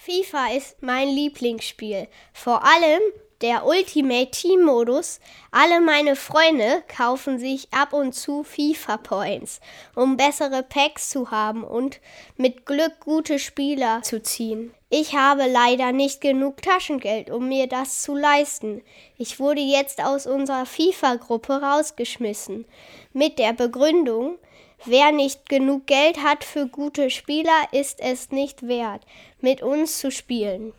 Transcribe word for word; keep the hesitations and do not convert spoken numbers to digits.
FIFA ist mein Lieblingsspiel. Vor allem der Ultimate Team Modus. Alle meine Freunde kaufen sich ab und zu FIFA Points, um bessere Packs zu haben und mit Glück gute Spieler zu ziehen. Ich habe leider nicht genug Taschengeld, um mir das zu leisten. Ich wurde jetzt aus unserer FIFA-Gruppe rausgeschmissen. Mit der Begründung, wer nicht genug Geld hat für gute Spieler, ist es nicht wert, mit uns zu spielen.